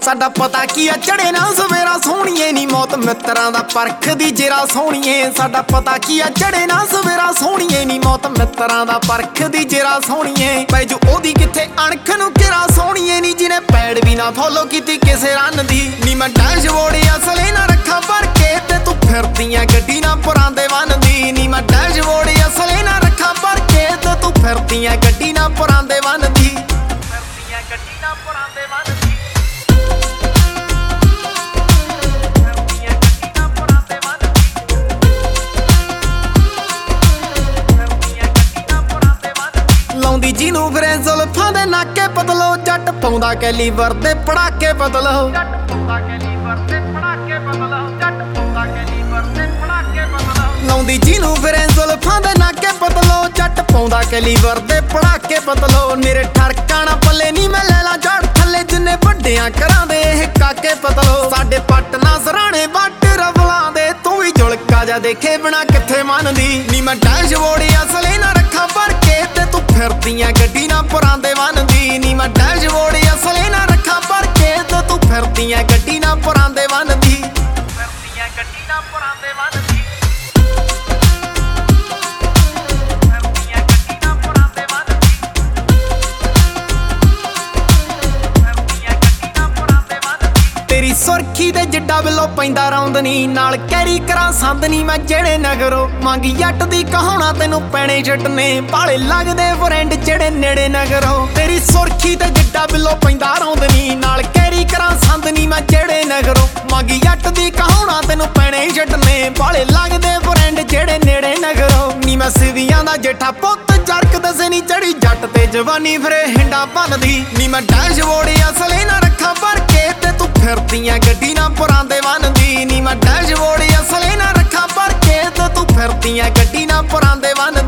ਸਾਡਾ ਪਤਾ ਕੀ ਆ ਚੜੇ ਨਾ ਸਵੇਰਾ ਸੋਹਣੀਏ ਨੀ ਮੌਤ ਮਿੱਤਰਾਂ ਦਾ ਪਰਖਦੀ ਜੇਰਾ ਸੋਹਣੀਏ। ਸਾਡਾ ਪਤਾ ਕੀ ਆ ਚੜੇ ਨਾ ਸਵੇਰਾ ਸੋਹਣੀਏ ਨੀ ਮੌਤ ਮਿੱਤਰਾਂ ਦਾ ਪਰਖਦੀ ਜੇਰਾ ਸੋਹਣੀਏ। ਪੈ ਜੋ ਉਹਦੀ ਕਿੱਥੇ ਅਣਖ ਨੂੰ ਕਿਰਾ ਸੋਹਣੀਏ ਨੀ ਜਿਹਨੇ ਪੈੜ ਵੀ ਨਾ ਫੋਲੋ ਕੀਤੀ ਕਿਸੇ ਰਨ ਦੀ। ਨੀ ਮੈਂ ਡੈਸ਼ਬੋਰਡ ਅਸਲੇ ਨਾ ਰੱਖਾਂ ਭਰ ਕੇ ਤੇ ਤੂੰ ਫਿਰਦੀਆਂ ਗੱਡੀ ਨਾ ਪੁਰਾਂ ਦੇ ਵੰਦੀ। ਨੀ ਮੈਂ ਡੈਸ਼ਬੋਰਡ ਅਸਲੇ ਨਾ ਰੱਖਾਂ ਭਰ ਕੇ ਤੇ ਤੂੰ ਫਿਰਦੀਆਂ ਗੱਡੀ ਨਾ ਪੁਰਾਂ ਦੇ ਵੰਦੀ। ਫਿਰਦੀਆਂ ਗੱਡੀ ਨਾ ਪੁਰਾਂ ਦੇ ਵੰਦੀ। ਲਾਉਂਦੀ ਜਿਹਨੂੰ ਫਿਰੇ ਜ਼ੁਲਫਾਂ ਦੇ ਨਾਕੇ ਬਦਲੋ ਜੱਟ ਪਾਉਂਦਾ ਕੈਲੀਵਰ ਦੇ ਪੜਾਕੇ ਬਦਲੋ। ਲਾਉਂਦੀ ਜਿਹਨੂੰ ਫਿਰੇ ਜ਼ੁਲਫਾਂ ਦੇ ਨਾਕੇ ਬਦਲੋ ਜੱਟ ਪਾਉਂਦਾ ਕੈਲੀਵਰ ਦੇ ਪੜਾਕੇ ਬਦਲੋ। ਮੇਰੇ ਠਰਕਾਣਾ ਪੱਲੇ ਨਹੀਂ ਮੈਂ ਲੈ ਲਾ ਜੜ ਥੱਲੇ ਜਿੰਨੇ ਵੱਡਿਆਂ ਕਰਾਂ ਦੇ ਇਹ ਕਾਕੇ ਬਦਲੋ। ਸਾਡੇ ਪੱਟ ਨਾ ਸਰਾਣੇ ਵੱਟ ਰਵਲਾਂ ਦੇ ਤੂੰ ਵੀ ਜੁਲਕਾ ਜਾ ਦੇਖੇ ਬਿਨਾ ਕਿੱਥੇ ਮੰਨਦੀ। ਨੀ ਮੈਂ ਡੈਸ਼ਬੋਰਡ ਅਸਲੇ ਨਾ ਰੱਖਾਂ ਭਰ ਕੇ ਤੇ ਤੂੰ ਫਿਰਦੀਆਂ ਗੱਡੀ ਨਾ ਪੁਰਾਂ ਦੇ ਵੰਦੀ। ਨੀ ਮੈਂ ਡੈਸ਼ਬੋਰਡ ਅਸਲੇ ਨਾ ਰੱਖਾਂ ਭਰ ਕੇ ਤੇ ਤੂੰ ਫਿਰਦੀਆਂ ਗੱਡੀ ਨਾ ਪੁਰਾਂ ਦੇ ਵੰਦੀ। ਫਿਰਦੀਆਂ ਗੱਡੀ ਨਾ ਪੁਰਾਂ ਦੇ ਵੰਦੀ। ਤੇਰੀ ਸੁਰਖੀ ਦੇ ਜਿੱਡਾ ਬਿੱਲੋ ਪੈਂਦਾ ਰੌਂਦਨੀ ਨਾਲ ਕੈਰੀ ਕਰਾਂ ਸੰਦਨੀ। ਮੈਂ ਜਿਹੜੇ ਨਗਰੋਂ ਮੰਗੀ ਜੱਟ ਦੀ ਕਹਾਉਣਾ ਤੈਨੂੰ ਪੈਣੇ ਛੱਡਨੇ ਪਾਲੇ ਲੱਗਦੇ ਫਰੈਂਡ ਜਿਹੜੇ ਨੇੜੇ ਨਗਰੋਂ। ਤੇਰੀ ਸੁਰਖੀ ਤੇ ਜਿੱਡਾ ਬਿੱਲੋ ਪੈਂਦਾ ਰੌਂਦਨੀ ਨਾਲ ਕੈਰੀ ਕਰਾਂ ਸੰਦਨੀ। ਮੈਂ ਜਿਹੜੇ ਨਗਰੋਂ ਮੰਗੀ ਜੱਟ ਦੀ ਕਹਾਉਣਾ ਤੈਨੂੰ ਪੈਣੇ ਛੱਡਨੇ ਪਾਲੇ ਲੱਗਦੇ ਫਰੈਂਡ ਜਿਹੜੇ ਨੇੜੇ ਨਗਰੋਂ। ਨੀ ਮੈਂ ਸਿਵੀਆਂ ਦਾ ਜੇਠਾ ਪੁੱਤ ਜਰਕ ਦਸੇ ਨੀ ਚੜੀ ਜੱਟ ਤੇ ਜਵਾਨੀ ਫਿਰੇ ਹਿੰਡਾ ਭੰਨਦੀ। ਨੀ ਮੈਂ ਡੈਸ਼ਬੋਰਡ ਅਸਲੇ ਨਾ ਰੱਖਾਂ ਭਰ ਕੇ ਤੇ ਤੂੰ ਫਿਰਦੀਆਂ ਗੱਡੀ ਨਾ ਪੁਰਾਂ ਦੇ ਵੰਦੀ। ਨੀ ਮੈਂ ਡੈਸ਼ਬੋਰਡ ਅਸਲੇ ਨਾ ਰੱਖਾਂ ਭਰ ਕੇ ਤੇ ਤੂੰ ਫਿਰਦੀਆਂ ਗੱਡੀ ਨਾ ਪੁਰਾਂ ਦੇ ਵੰਦੀ।